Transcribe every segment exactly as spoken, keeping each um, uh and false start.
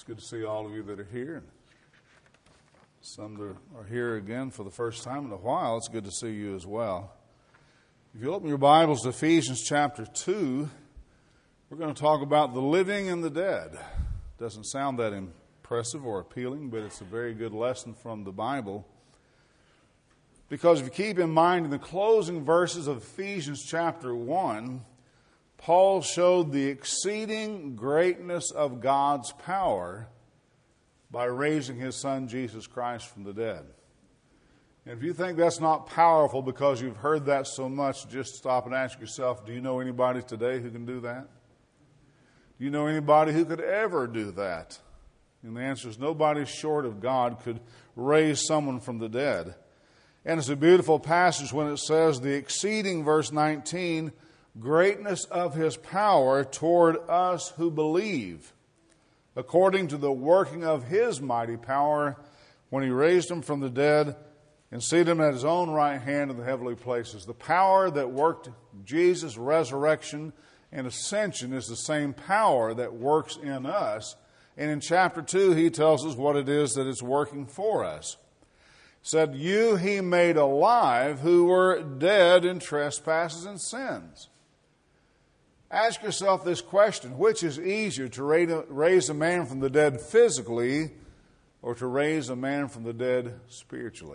It's good to see all of you that are here. And some that are here again for the first time in a while. It's good to see you as well. If you open your Bibles to Ephesians chapter two, we're going to talk about the living and the dead. Doesn't sound that impressive or appealing, but it's a very good lesson from the Bible. Because if you keep in mind in the closing verses of Ephesians chapter one, Paul showed the exceeding greatness of God's power by raising his Son Jesus Christ from the dead. And if you think that's not powerful because you've heard that so much, just stop and ask yourself, do you know anybody today who can do that? Do you know anybody who could ever do that? And the answer is nobody short of God could raise someone from the dead. And it's a beautiful passage when it says the exceeding, verse nineteen, greatness of his power toward us who believe, according to the working of his mighty power, when he raised him from the dead and seated him at his own right hand in the heavenly places. The power that worked Jesus' resurrection and ascension is the same power that works in us. And in chapter two, he tells us what it is that is working for us. He said, you he made alive who were dead in trespasses and sins. Ask yourself this question: which is easier, to raise a man from the dead physically or to raise a man from the dead spiritually?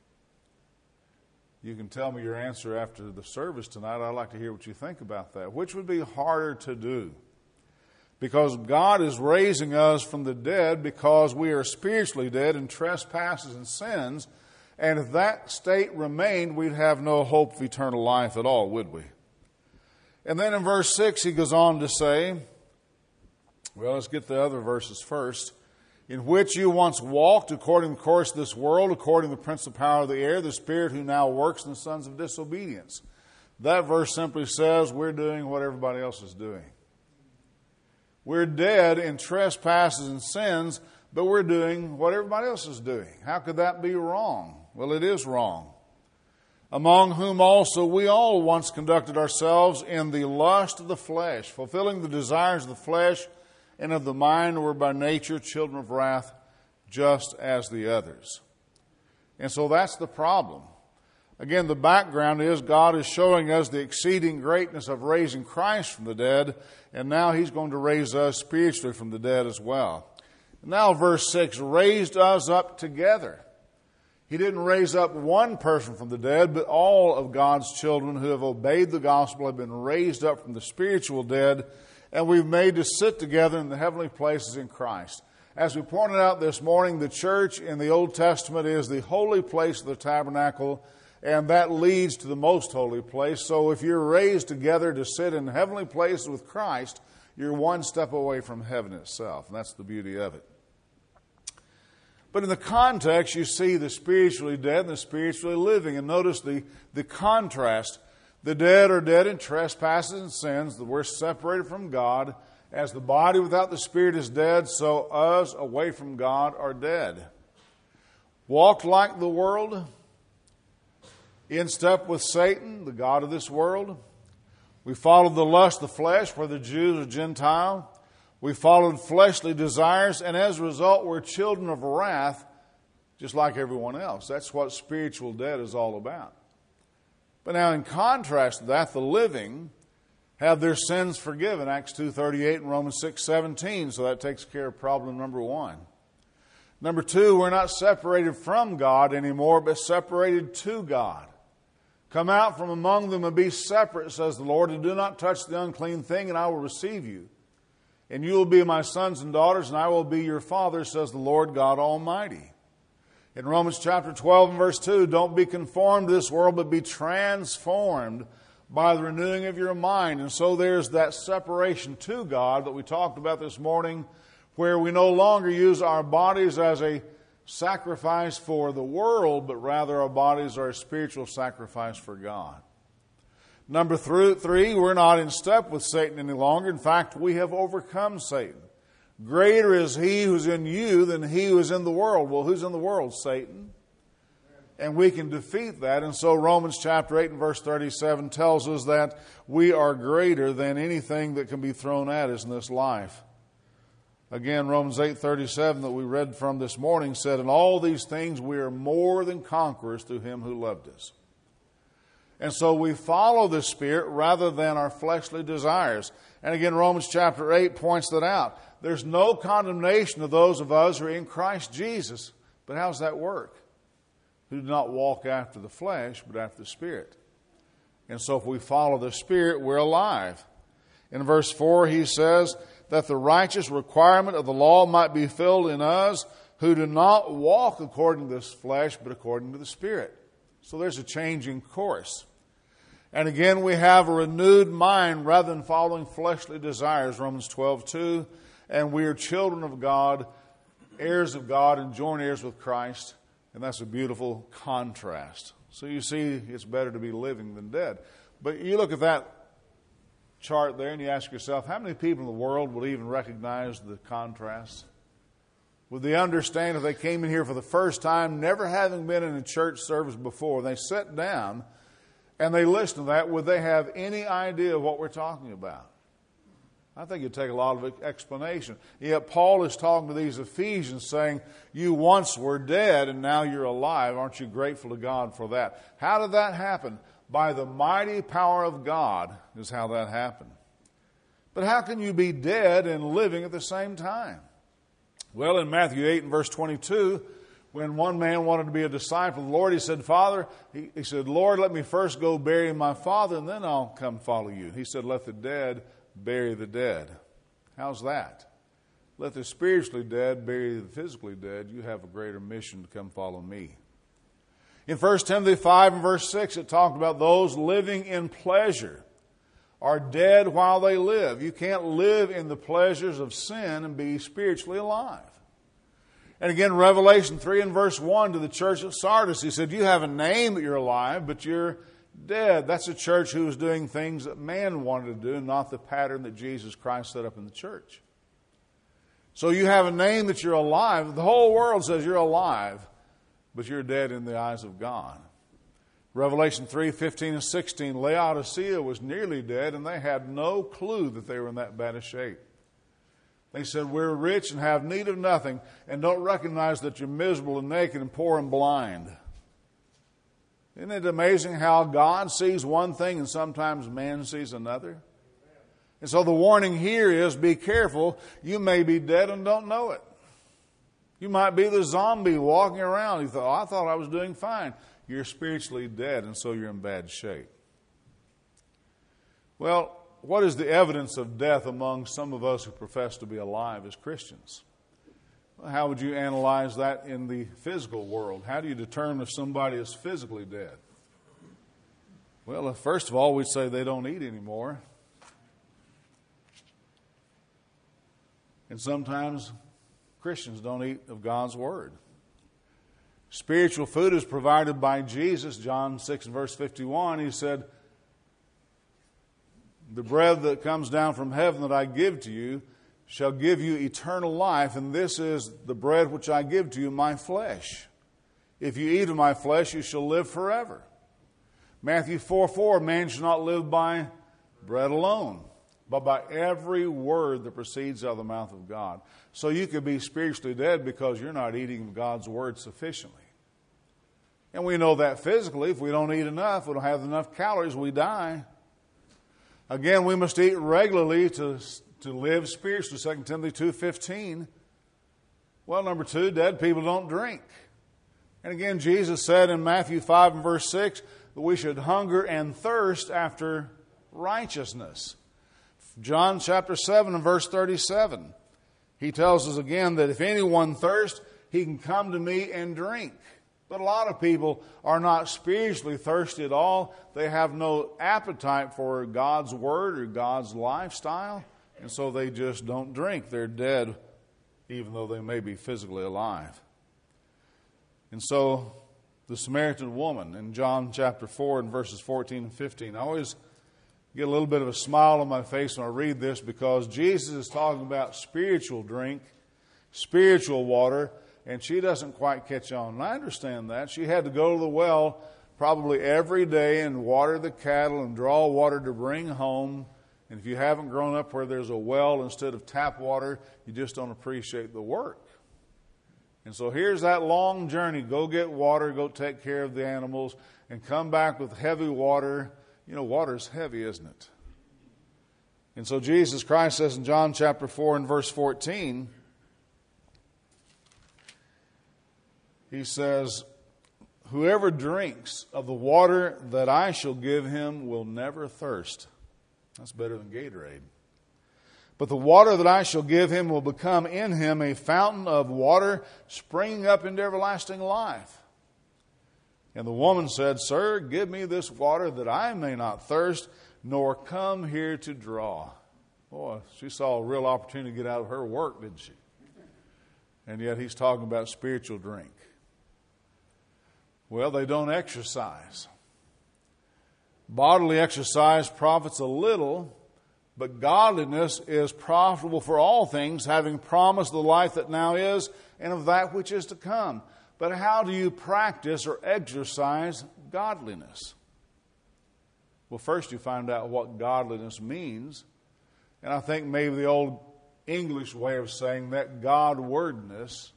You can tell me your answer after the service tonight. I'd like to hear what you think about that. Which would be harder to do? Because God is raising us from the dead because we are spiritually dead in trespasses and sins. And if that state remained, we'd have no hope of eternal life at all, would we? And then in verse six, he goes on to say, well, let's get the other verses first. In which you once walked according to the course of this world, according to the prince of the power of the air, the spirit who now works in the sons of disobedience. That verse simply says we're doing what everybody else is doing. We're dead in trespasses and sins, but we're doing what everybody else is doing. How could that be wrong? Well, it is wrong. Among whom also we all once conducted ourselves in the lust of the flesh, fulfilling the desires of the flesh and of the mind, were by nature children of wrath, just as the others. And so that's the problem. Again, the background is God is showing us the exceeding greatness of raising Christ from the dead, and now he's going to raise us spiritually from the dead as well. Now verse six, raised us up together. He didn't raise up one person from the dead, but all of God's children who have obeyed the gospel have been raised up from the spiritual dead, and we've made to sit together in the heavenly places in Christ. As we pointed out this morning, the church in the Old Testament is the holy place of the tabernacle, and that leads to the most holy place. So if you're raised together to sit in heavenly places with Christ, you're one step away from heaven itself, and that's the beauty of it. But in the context, you see the spiritually dead and the spiritually living. And notice the, the contrast. The dead are dead in trespasses and sins, that we're separated from God. As the body without the spirit is dead, so us away from God are dead. Walked like the world, in step with Satan, the god of this world. We followed the lust of the flesh, whether Jews or Gentile. We followed fleshly desires, and as a result, we're children of wrath, just like everyone else. That's what spiritual dead is all about. But now, in contrast to that, the living have their sins forgiven, Acts two thirty-eight and Romans six seventeen, so that takes care of problem number one. Number two, we're not separated from God anymore, but separated to God. Come out from among them and be separate, says the Lord, and do not touch the unclean thing, and I will receive you. And you will be my sons and daughters, and I will be your father, says the Lord God Almighty. In Romans chapter twelve and verse two, don't be conformed to this world, but be transformed by the renewing of your mind. And so there's that separation to God that we talked about this morning, where we no longer use our bodies as a sacrifice for the world, but rather our bodies are a spiritual sacrifice for God. Number three, we're not in step with Satan any longer. In fact, we have overcome Satan. Greater is he who's in you than he who is in the world. Well, who's in the world? Satan. And we can defeat that. And so Romans chapter eight and verse thirty-seven tells us that we are greater than anything that can be thrown at us in this life. Again, Romans eight thirty-seven that we read from this morning said, "In all these things we are more than conquerors through him who loved us." And so we follow the Spirit rather than our fleshly desires. And again, Romans chapter eight points that out. There's no condemnation of those of us who are in Christ Jesus. But how does that work? Who do not walk after the flesh, but after the Spirit. And so if we follow the Spirit, we're alive. In verse four, he says that the righteous requirement of the law might be filled in us who do not walk according to this flesh, but according to the Spirit. So there's a change in course. And again, we have a renewed mind rather than following fleshly desires, Romans twelve two. And we are children of God, heirs of God, and joint heirs with Christ. And that's a beautiful contrast. So you see, it's better to be living than dead. But you look at that chart there and you ask yourself, how many people in the world would even recognize the contrast? Would they understand if they came in here for the first time, never having been in a church service before, and they sat down and they listen to that, would they have any idea of what we're talking about? I think it'd take a lot of explanation. Yet Paul is talking to these Ephesians saying, you once were dead and now you're alive. Aren't you grateful to God for that? How did that happen? By the mighty power of God is how that happened. But how can you be dead and living at the same time? Well, in Matthew eight and verse twenty-two, when one man wanted to be a disciple of the Lord, he said, Father, he, he said, Lord, let me first go bury my father and then I'll come follow you. He said, let the dead bury the dead. How's that? Let the spiritually dead bury the physically dead. You have a greater mission to come follow me. In First Timothy five and verse six, it talked about those living in pleasure are dead while they live. You can't live in the pleasures of sin and be spiritually alive. And again, Revelation three and verse one to the church at Sardis, he said, you have a name that you're alive, but you're dead. That's a church who was doing things that man wanted to do, not the pattern that Jesus Christ set up in the church. So you have a name that you're alive. The whole world says you're alive, but you're dead in the eyes of God. Revelation three, fifteen and sixteen, Laodicea was nearly dead, and they had no clue that they were in that bad a shape. They said, we're rich and have need of nothing, and don't recognize that you're miserable and naked and poor and blind. Isn't it amazing how God sees one thing and sometimes man sees another? And so the warning here is, be careful. You may be dead and don't know it. You might be the zombie walking around. You thought, oh, I thought I was doing fine. You're spiritually dead, and so you're in bad shape. Well, what is the evidence of death among some of us who profess to be alive as Christians? Well, how would you analyze that in the physical world? How do you determine if somebody is physically dead? Well, first of all, we'd say they don't eat anymore. And sometimes Christians don't eat of God's Word. Spiritual food is provided by Jesus. John six and verse fifty-one, he said, the bread that comes down from heaven that I give to you shall give you eternal life, and this is the bread which I give to you, my flesh. If you eat of my flesh, you shall live forever. Matthew four four, man shall not live by bread alone, but by every word that proceeds out of the mouth of God. So you could be spiritually dead because you're not eating God's Word sufficiently. And we know that physically. If we don't eat enough, we don't have enough calories, we die. Again, we must eat regularly to, to live spiritually, Second Timothy two fifteen. Well, number two, dead people don't drink. And again, Jesus said in Matthew five and verse six that we should hunger and thirst after righteousness. John chapter seven and verse thirty-seven. He tells us again that if anyone thirsts, he can come to me and drink. But a lot of people are not spiritually thirsty at all. They have no appetite for God's Word or God's lifestyle. And so they just don't drink. They're dead, even though they may be physically alive. And so the Samaritan woman in John chapter four and verses fourteen and fifteen. I always get a little bit of a smile on my face when I read this because Jesus is talking about spiritual drink, spiritual water, and she doesn't quite catch on. And I understand that. She had to go to the well probably every day and water the cattle and draw water to bring home. And if you haven't grown up where there's a well instead of tap water, you just don't appreciate the work. And so here's that long journey. Go get water, go take care of the animals, and come back with heavy water. You know, water's heavy, isn't it? And so Jesus Christ says in John chapter four and verse fourteen, he says, whoever drinks of the water that I shall give him will never thirst. That's better than Gatorade. But the water that I shall give him will become in him a fountain of water springing up into everlasting life. And the woman said, Sir, give me this water that I may not thirst, nor come here to draw. Boy, she saw a real opportunity to get out of her work, didn't she? And yet he's talking about spiritual drink. Well, they don't exercise. Bodily exercise profits a little, but godliness is profitable for all things, having promised the life that now is and of that which is to come. But how do you practice or exercise godliness? Well, first you find out what godliness means. And I think maybe the old English way of saying that, Godwardness,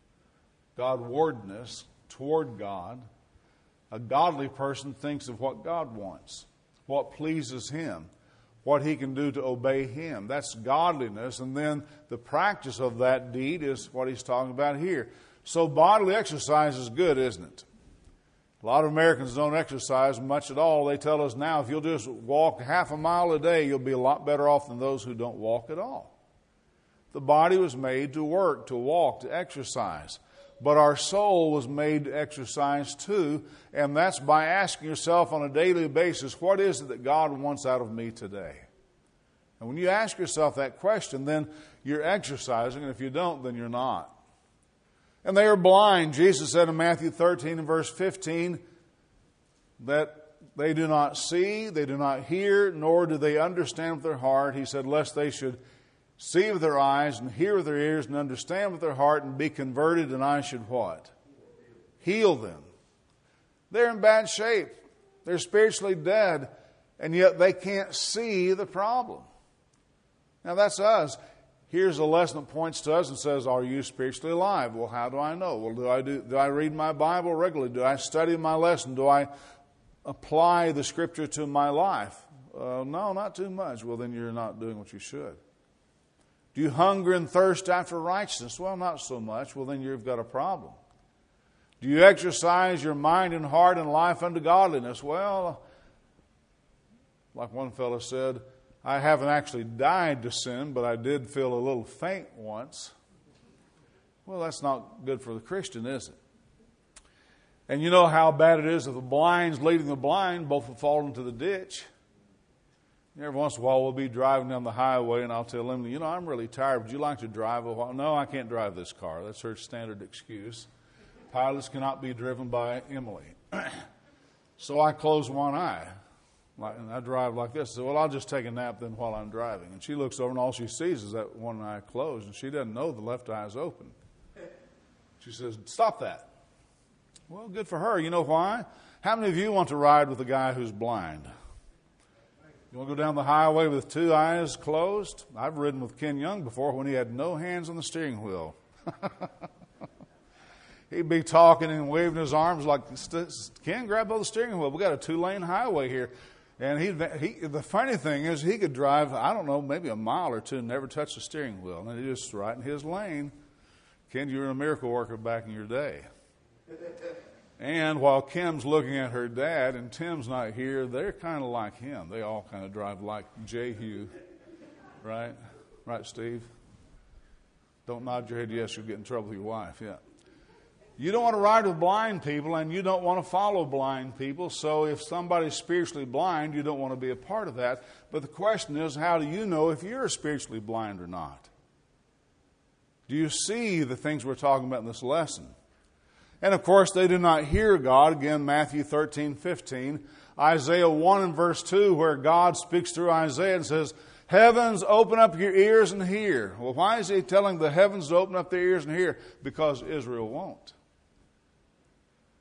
Godwardness toward God. A godly person thinks of what God wants, what pleases Him, what he can do to obey Him. That's godliness. And then the practice of that deed is what he's talking about here. So bodily exercise is good, isn't it? A lot of Americans don't exercise much at all. They tell us now, if you'll just walk half a mile a day, you'll be a lot better off than those who don't walk at all. The body was made to work, to walk, to exercise. But our soul was made to exercise too, and that's by asking yourself on a daily basis, what is it that God wants out of me today? And when you ask yourself that question, then you're exercising, and if you don't, then you're not. And they are blind. Jesus said in Matthew thirteen and verse fifteen that they do not see, they do not hear, nor do they understand with their heart. He said, lest they should see with their eyes and hear with their ears and understand with their heart and be converted, and I should what? Heal them. They're in bad shape. They're spiritually dead, and yet they can't see the problem. Now that's us. Here's a lesson that points to us and says, are you spiritually alive? Well, how do I know? Well, do I do, do I read my Bible regularly? Do I study my lesson? Do I apply the Scripture to my life? Uh, no, not too much. Well, then you're not doing what you should. Do you hunger and thirst after righteousness? Well, not so much. Well, then you've got a problem. Do you exercise your mind and heart and life unto godliness? Well, like one fellow said, I haven't actually died to sin, but I did feel a little faint once. Well, that's not good for the Christian, is it? And you know how bad it is if the blind's leading the blind, both will fall into the ditch. Every once in a while we'll be driving down the highway and I'll tell Emily, you know, I'm really tired. Would you like to drive a while? No, I can't drive this car. That's her standard excuse. Pilots cannot be driven by Emily. So I close one eye. Like, and I drive like this. I said, well, I'll just take a nap then while I'm driving. And she looks over and all she sees is that one eye closed. And she doesn't know the left eye is open. She says, stop that. Well, good for her. You know why? How many of you want to ride with a guy who's blind? You want to go down the highway with two eyes closed? I've ridden with Ken Young before when he had no hands on the steering wheel. He'd be talking and waving his arms like, Ken, grab hold of the steering wheel. We got a two-lane highway here. And he, he, the funny thing is he could drive, I don't know, maybe a mile or two and never touch the steering wheel. And he just right in his lane. Ken, you were a miracle worker back in your day. And while Kim's looking at her dad and Tim's not here, they're kind of like him. They all kind of drive like Jehu, right? Right, Steve? Don't nod your head yes, you'll get in trouble with your wife, yeah. You don't want to ride with blind people, and you don't want to follow blind people. So if somebody's spiritually blind, you don't want to be a part of that. But the question is, how do you know if you're spiritually blind or not? Do you see the things we're talking about in this lesson? And of course, they do not hear God. Again, Matthew thirteen, fifteen. Isaiah one and verse two, where God speaks through Isaiah and says, heavens, open up your ears and hear. Well, why is he telling the heavens to open up their ears and hear? Because Israel won't.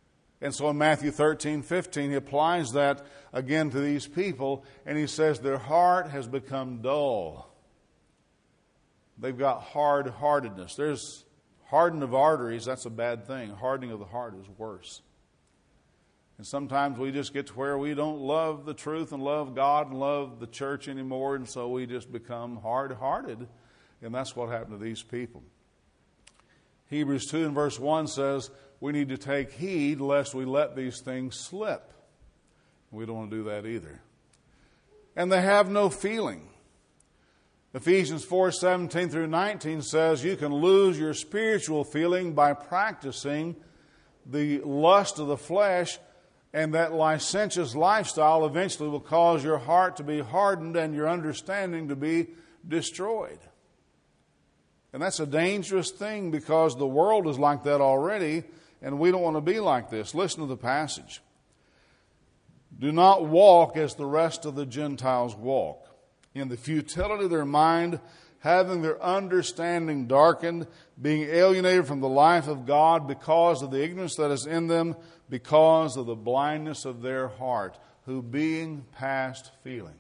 And so in Matthew thirteen fifteen, he applies that again to these people, and he says their heart has become dull. They've got hard-heartedness. There's hardening of arteries, that's a bad thing. Hardening of the heart is worse. And sometimes we just get to where we don't love the truth and love God and love the church anymore, and so we just become hard-hearted. And that's what happened to these people. Hebrews two and verse one says, we need to take heed lest we let these things slip. We don't want to do that either. And they have no feeling. Ephesians four seventeen through nineteen says you can lose your spiritual feeling by practicing the lust of the flesh, and that licentious lifestyle eventually will cause your heart to be hardened and your understanding to be destroyed. And that's a dangerous thing because the world is like that already, and we don't want to be like this. Listen to the passage. Do not walk as the rest of the Gentiles walk, in the futility of their mind, having their understanding darkened, being alienated from the life of God because of the ignorance that is in them, because of the blindness of their heart, who being past feeling.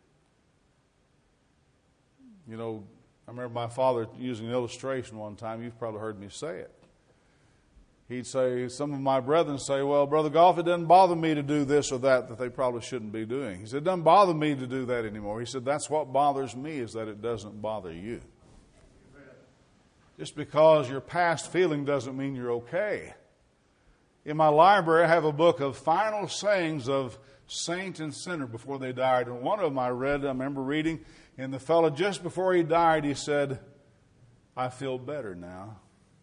You know, I remember my father using an illustration one time. You've probably heard me say it. He'd say, some of my brethren say, well, Brother Goff, it doesn't bother me to do this or that that they probably shouldn't be doing. He said, it doesn't bother me to do that anymore. He said, that's what bothers me, is that it doesn't bother you. Amen. Just because you're past feeling doesn't mean you're okay. In my library, I have a book of final sayings of saint and sinner before they died. And one of them I read, I remember reading, and the fellow just before he died, he said, I feel better now.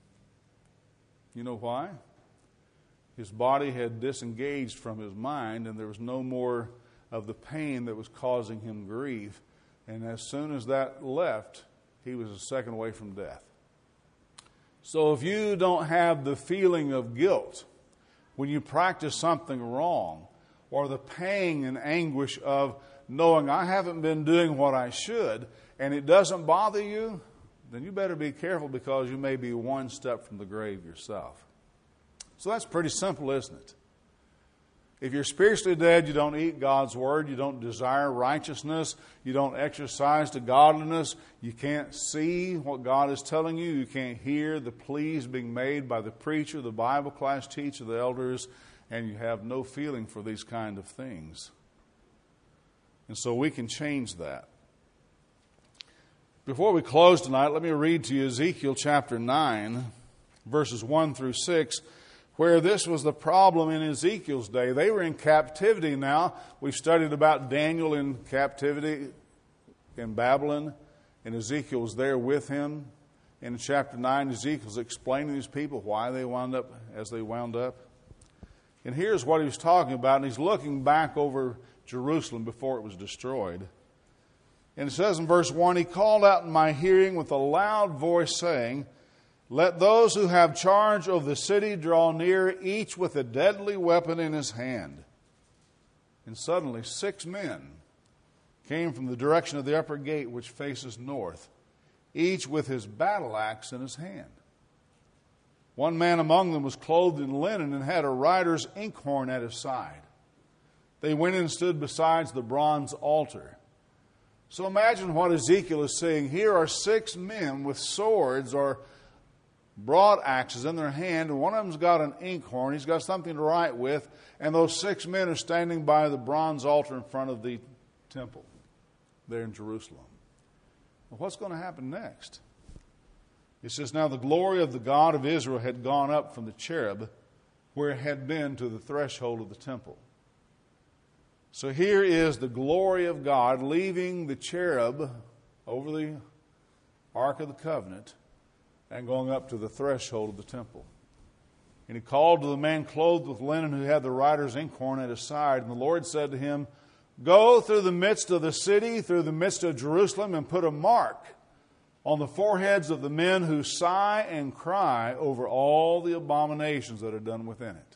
You know why? His body had disengaged from his mind, and there was no more of the pain that was causing him grief. And as soon as that left, he was a second away from death. So if you don't have the feeling of guilt when you practice something wrong, or the pain and anguish of knowing I haven't been doing what I should, and it doesn't bother you, then you better be careful, because you may be one step from the grave yourself. So that's pretty simple, isn't it? If you're spiritually dead, you don't eat God's Word, you don't desire righteousness, you don't exercise to godliness, you can't see what God is telling you, you can't hear the pleas being made by the preacher, the Bible class teacher, the elders, and you have no feeling for these kind of things. And so we can change that. Before we close tonight, let me read to you Ezekiel chapter nine, verses one through six, where this was the problem in Ezekiel's day. They were in captivity now. We've studied about Daniel in captivity in Babylon, and Ezekiel was there with him. In chapter nine, Ezekiel's explaining to these people why they wound up as they wound up. And here's what he was talking about, and he's looking back over Jerusalem before it was destroyed. And it says in verse one, he called out in my hearing with a loud voice, saying, let those who have charge of the city draw near, each with a deadly weapon in his hand. And suddenly six men came from the direction of the upper gate, which faces north, each with his battle axe in his hand. One man among them was clothed in linen and had a rider's inkhorn at his side. They went and stood beside the bronze altar. So imagine what Ezekiel is saying. Here are six men with swords or broad axes in their hand, and one of them's got an inkhorn. He's got something to write with, and those six men are standing by the bronze altar in front of the temple there in Jerusalem. Well, what's going to happen next? It says, now the glory of the God of Israel had gone up from the cherub where it had been to the threshold of the temple. So here is the glory of God leaving the cherub over the Ark of the Covenant and going up to the threshold of the temple. And he called to the man clothed with linen who had the rider's inkhorn at his side. And the Lord said to him, go through the midst of the city, through the midst of Jerusalem, and put a mark on the foreheads of the men who sigh and cry over all the abominations that are done within it.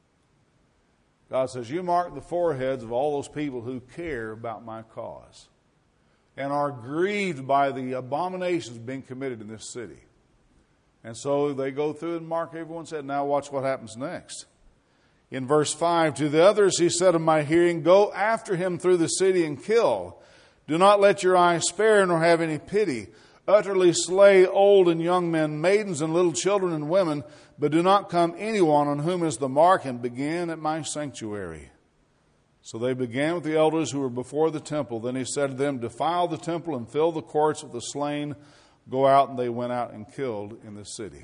God says, you mark the foreheads of all those people who care about my cause and are grieved by the abominations being committed in this city. And so they go through and mark everyone's head. Now watch what happens next. In verse five, to the others he said in my hearing, go after him through the city and kill. Do not let your eyes spare nor have any pity. Utterly slay old and young men, maidens and little children and women, but do not come anyone on whom is the mark, and begin at my sanctuary. So they began with the elders who were before the temple. Then he said to them, defile the temple and fill the courts with the slain. Go out. And they went out and killed in the city.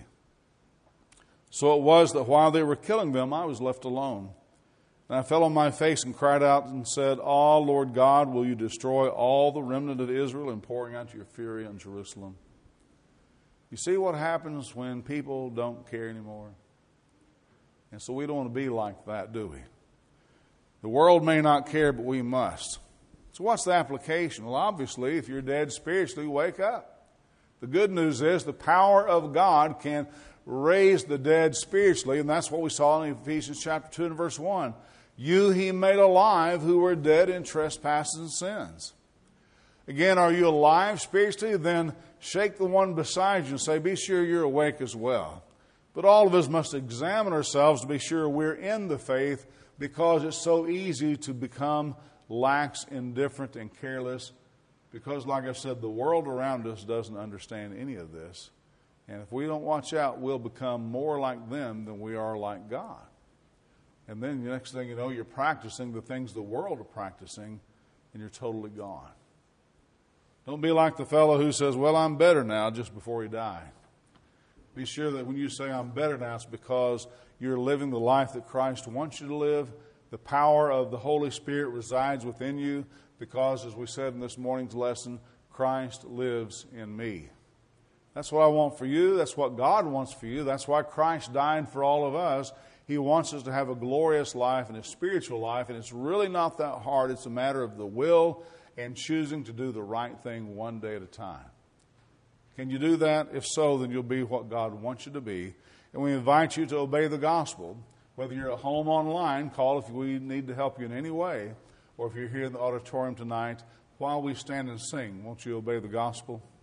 So it was that while they were killing them, I was left alone. And I fell on my face and cried out and said, ah, Lord God, will you destroy all the remnant of Israel in pouring out your fury on Jerusalem? You see what happens when people don't care anymore? And so we don't want to be like that, do we? The world may not care, but we must. So what's the application? Well, obviously, if you're dead spiritually, wake up. The good news is the power of God can raise the dead spiritually, and that's what we saw in Ephesians chapter two and verse one. You he made alive who were dead in trespasses and sins. Again, are you alive spiritually? Then shake the one beside you and say, be sure you're awake as well. But all of us must examine ourselves to be sure we're in the faith, because it's so easy to become lax, indifferent, and careless. Because, like I said, the world around us doesn't understand any of this. And if we don't watch out, we'll become more like them than we are like God. And then the next thing you know, you're practicing the things the world are practicing, and you're totally gone. Don't be like the fellow who says, well, I'm better now, just before he died. Be sure that when you say I'm better now, it's because you're living the life that Christ wants you to live. The power of the Holy Spirit resides within you because, as we said in this morning's lesson, Christ lives in me. That's what I want for you. That's what God wants for you. That's why Christ died for all of us. He wants us to have a glorious life and a spiritual life, and it's really not that hard. It's a matter of the will and choosing to do the right thing one day at a time. Can you do that? If so, then you'll be what God wants you to be. And we invite you to obey the gospel. Whether you're at home online, call if we need to help you in any way, or if you're here in the auditorium tonight, while we stand and sing, won't you obey the gospel?